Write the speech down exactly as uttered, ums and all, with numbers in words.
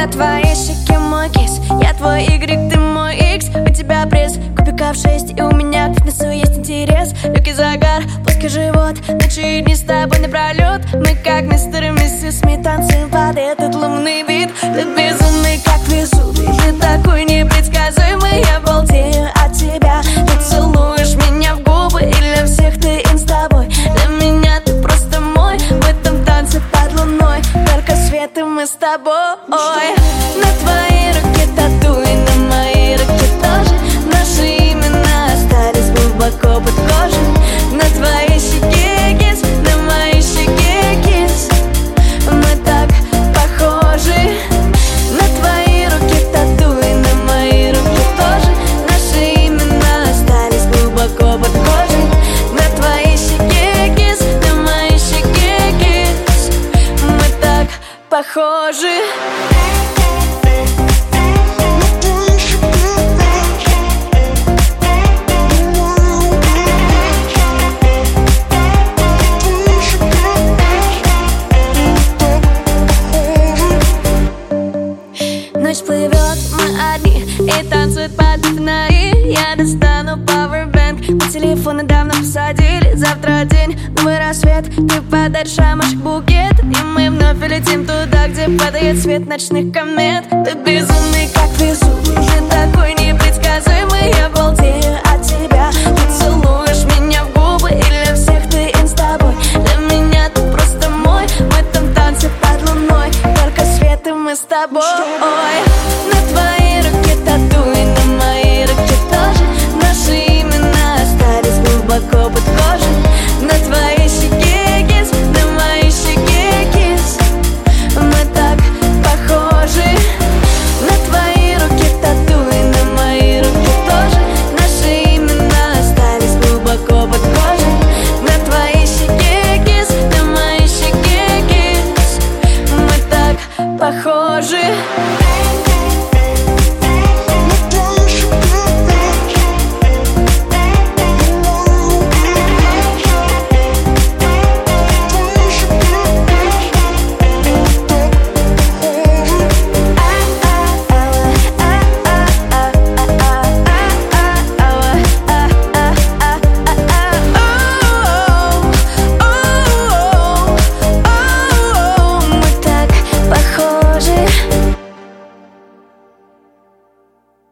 На твоей щеке мой кис, я твой Y, ты мой X. У тебя пресс, кубиков шесть, и у меня к фитнесу есть интерес. Легкий загар, плоский живот, ночи и дни с тобой напролет. Мы как мистер и миссис Смит танцуем под этот лунный вид. Ты безумный, как Везувий, ты такой непредсказуемый. Я балдею от тебя, ты целуешь меня в губы, и для всех ты инстабой. Для меня ты просто мой, в этом танце под луной. Только свет и мы с тобой. На твоей руке тату и на моей руке тоже. Наши имена остались глубоко под кожей. На твоей щеке кис, на моей щеке кис. Мы так похожи. На твоей руке тату и на моей руке тоже. Наши имена остались глубоко под кожей. На твоей щеке кис, на моей щеке кис. Мы так похожи. Ночь плывет, мы одни, и танцуют под фонари. Я достану пауэрбэнк, по телефону давно посадили. Завтра день, новый рассвет, ты подаришь ромашек букет, и мы вновь летим туда, где падает свет ночных комет. Ты безумный, как Везувий, ты такой непредсказуемый. Я балдею от тебя, ты целуешь меня в губы, и для всех ты инстабой. Для меня ты просто мой, в этом танце под луной. Только свет и мы с тобой. На твоей руке тату и на моей руке тоже. Наши имена остались глубоко под кожей. На твоей щеке кис, на моей щеке кис. Мы так похожи. На твоей руке тату и на моей руке тоже. Наши имена остались глубоко под кожей. На твоей щеке кис, на моей щеке кис. Мы так похожи.